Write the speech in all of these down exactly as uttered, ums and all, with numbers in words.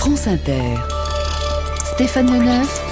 France Inter. Stéphane Leneuf,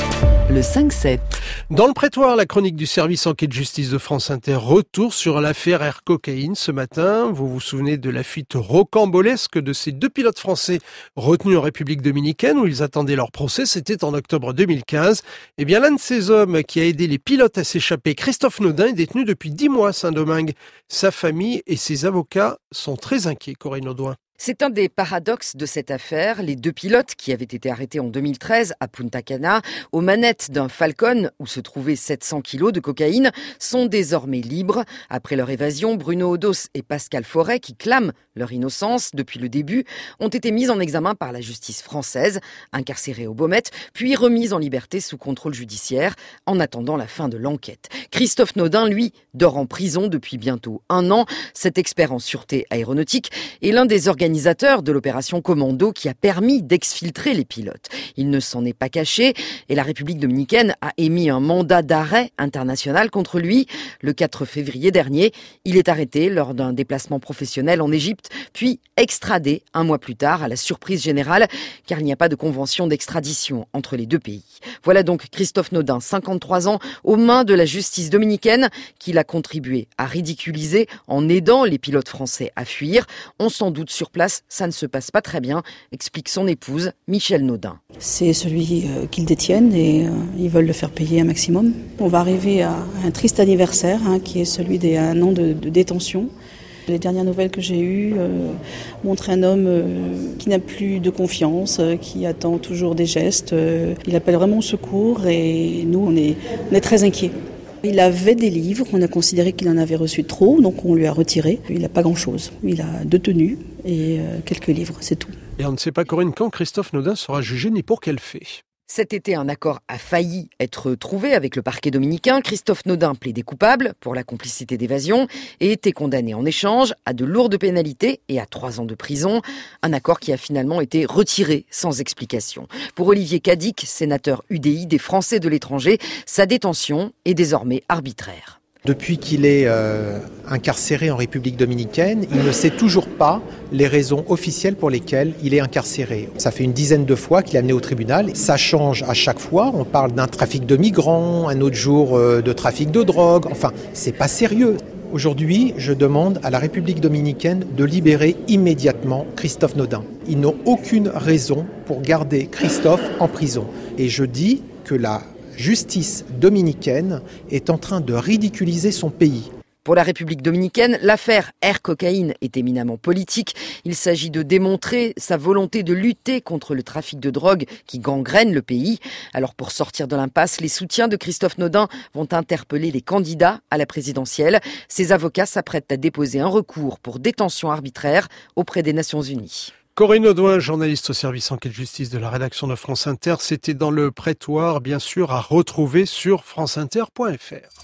le cinq sept. Dans le prétoire, la chronique du service enquête justice de France Inter, retour sur l'affaire Air Cocaïne ce matin. Vous vous souvenez de la fuite rocambolesque de ces deux pilotes français retenus en République dominicaine où ils attendaient leur procès. C'était en octobre deux mille quinze. Eh bien, l'un de ces hommes qui a aidé les pilotes à s'échapper, Christophe Naudin, est détenu depuis dix mois à Saint-Domingue. Sa famille et ses avocats sont très inquiets, Corinne Audouin. C'est un des paradoxes de cette affaire. Les deux pilotes qui avaient été arrêtés en deux mille treize à Punta Cana, aux manettes d'un Falcon où se trouvaient sept cents kilos de cocaïne, sont désormais libres. Après leur évasion, Bruno Odos et Pascal Forêt, qui clament leur innocence depuis le début, ont été mis en examen par la justice française, incarcérés au Baumette, puis remis en liberté sous contrôle judiciaire en attendant la fin de l'enquête. Christophe Naudin, lui, dort en prison depuis bientôt un an. Cet expert en sûreté aéronautique est l'un des organisateurs organisateur de l'opération Commando qui a permis d'exfiltrer les pilotes. Il ne s'en est pas caché et la République dominicaine a émis un mandat d'arrêt international contre lui. Le quatre février dernier, il est arrêté lors d'un déplacement professionnel en Égypte, puis extradé un mois plus tard à la surprise générale, car il n'y a pas de convention d'extradition entre les deux pays. Voilà donc Christophe Naudin, cinquante-trois ans, aux mains de la justice dominicaine, qu'il a contribué à ridiculiser en aidant les pilotes français à fuir. On s'en doute sur place, ça ne se passe pas très bien, explique son épouse, Michèle Naudin. C'est celui euh, qu'ils détiennent et euh, ils veulent le faire payer un maximum. On va arriver à un triste anniversaire, hein, qui est celui d'un an de, de détention. Les dernières nouvelles que j'ai eues euh, montrent un homme euh, qui n'a plus de confiance, euh, qui attend toujours des gestes. Euh, il appelle vraiment au secours et nous, on est, on est très inquiets. Il avait des livres, on a considéré qu'il en avait reçu trop, donc on lui a retiré. Il n'a pas grand-chose. Il a deux tenues et euh, quelques livres, c'est tout. Et on ne sait pas, Corinne, quand Christophe Naudin sera jugé ni pour quel fait. Cet été, un accord a failli être trouvé avec le parquet dominicain. Christophe Naudin plaidait coupable pour la complicité d'évasion et était condamné en échange à de lourdes pénalités et à trois ans de prison. Un accord qui a finalement été retiré sans explication. Pour Olivier Cadic, sénateur U D I des Français de l'étranger, sa détention est désormais arbitraire. Depuis qu'il est euh, incarcéré en République dominicaine, il ne sait toujours pas les raisons officielles pour lesquelles il est incarcéré. Ça fait une dizaine de fois qu'il est amené au tribunal. Ça change à chaque fois. On parle d'un trafic de migrants, un autre jour euh, de trafic de drogue. Enfin, c'est pas sérieux. Aujourd'hui, je demande à la République dominicaine de libérer immédiatement Christophe Naudin. Ils n'ont aucune raison pour garder Christophe en prison. Et je dis que la justice dominicaine est en train de ridiculiser son pays. Pour la République dominicaine, l'affaire Air Cocaïne est éminemment politique. Il s'agit de démontrer sa volonté de lutter contre le trafic de drogue qui gangrène le pays. Alors pour sortir de l'impasse, les soutiens de Christophe Naudin vont interpeller les candidats à la présidentielle. Ses avocats s'apprêtent à déposer un recours pour détention arbitraire auprès des Nations Unies. Corinne Audouin, journaliste au service enquête justice de la rédaction de France Inter. C'était dans le prétoire, bien sûr, à retrouver sur franceinter point fr.